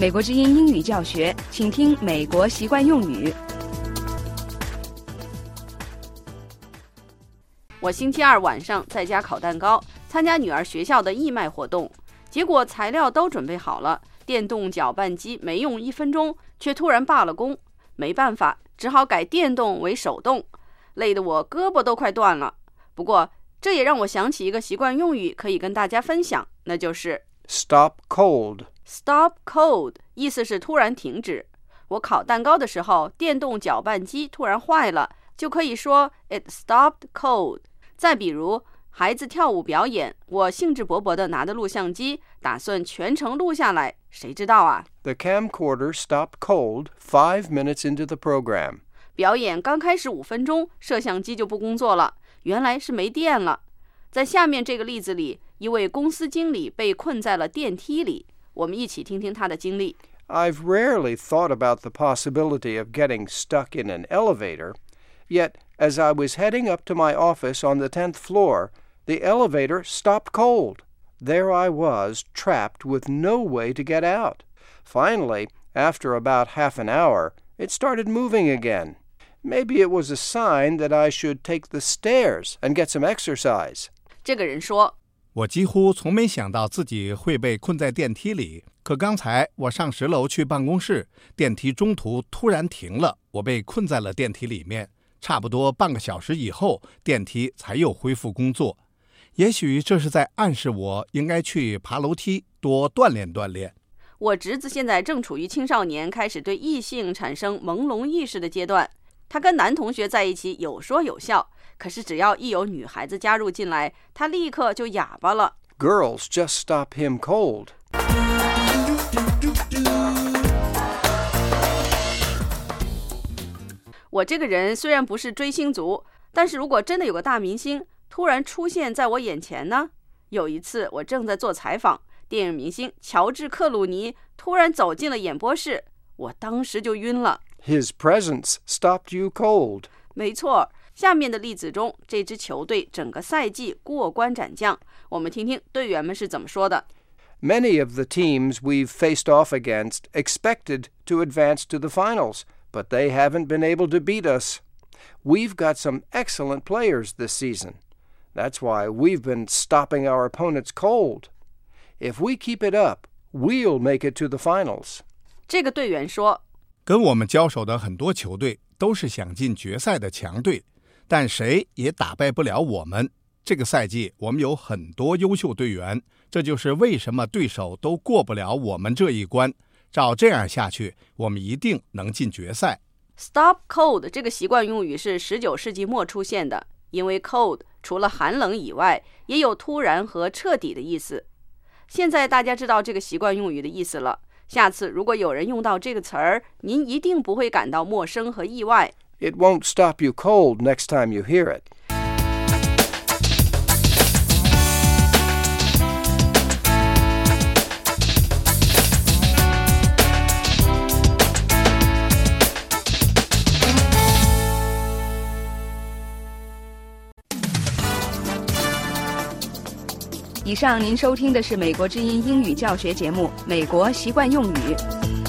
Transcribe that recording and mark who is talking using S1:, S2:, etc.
S1: 美国之音英语教学，请听美国习惯用语。
S2: 我星期二晚上在家烤蛋糕，参加女儿学校的义卖活动，结果材料都准备好了，电动搅拌机没用1分钟，却突然罢了工。没办法，只好改电动为手动，累得我胳膊都快断了。不过这也让我想起一个习惯用语，可以跟大家分享，那就是
S3: Stop cold。Stop
S2: cold 意思是突然停止。我烤蛋糕的时候，电动搅拌机突然坏了，就可以说 It stopped cold。 再比如孩子跳舞表演，我兴致勃勃地拿着录像机，打算全程录下来，谁知道啊？
S3: The camcorder stopped cold 5 minutes into the program.
S2: 表演刚开始5分钟，摄像机就不工作了，原来是没电了。在下面这个例子里，一位公司经理被困在了电梯里，我们一起听听他的经历。
S3: I've rarely thought about the possibility of getting stuck in an elevator, yet as I was heading up to my office on the 10th floor, the elevator stopped cold. There I was, trapped with no way to get out. Finally, after about half an hour, it started moving again. Maybe it was a sign that I should take the stairs and get some exercise.
S2: 这个人说，
S4: 我几乎从没想到自己会被困在电梯里，可刚才我上10楼去办公室，电梯中途突然停了，我被困在了电梯里面，差不多半个小时以后，电梯才又恢复工作。也许这是在暗示我应该去爬楼梯，多锻炼锻炼。
S2: 我侄子现在正处于青少年开始对异性产生朦胧意识的阶段，他跟男同学在一起有说有笑，可是只要一有女孩子加入进来，他立刻就哑巴了。
S3: Girls just stop him cold.
S2: 我这个人虽然不是追星族，但是如果真的有个大明星突然出现在我眼前呢？有一次我正在做采访，电影明星乔治·克鲁尼突然走进了演播室，我当时就晕了。
S3: His presence stopped you cold.
S2: 没错，下面的例子中，这支球队整个赛季过关斩将，我们听听队员们是怎么说的。
S3: Many of the teams we've faced off against expected to advance to the finals, but they haven't been able to beat us. We've got some excellent players this season. That's why we've been stopping our opponents cold. If we keep it up, we'll make it to the finals.
S2: 这个队员说，
S4: 跟我们交手的很多球队都是想进决赛的强队，但谁也打败不了我们。这个赛季我们有很多优秀队员，这就是为什么对手都过不了我们这一关。照这样下去，我们一定能进决赛。
S2: Stop cold 这个习惯用语是19世纪末出现的，因为 cold 除了寒冷以外，也有突然和彻底的意思。现在大家知道这个习惯用语的意思了，下次如果有人用到这个词儿，您一定不会感到陌生和意外。
S3: It won't stop you cold next time you hear it.
S1: 以上您收听的是美国之音英语教学节目《美国习惯用语》。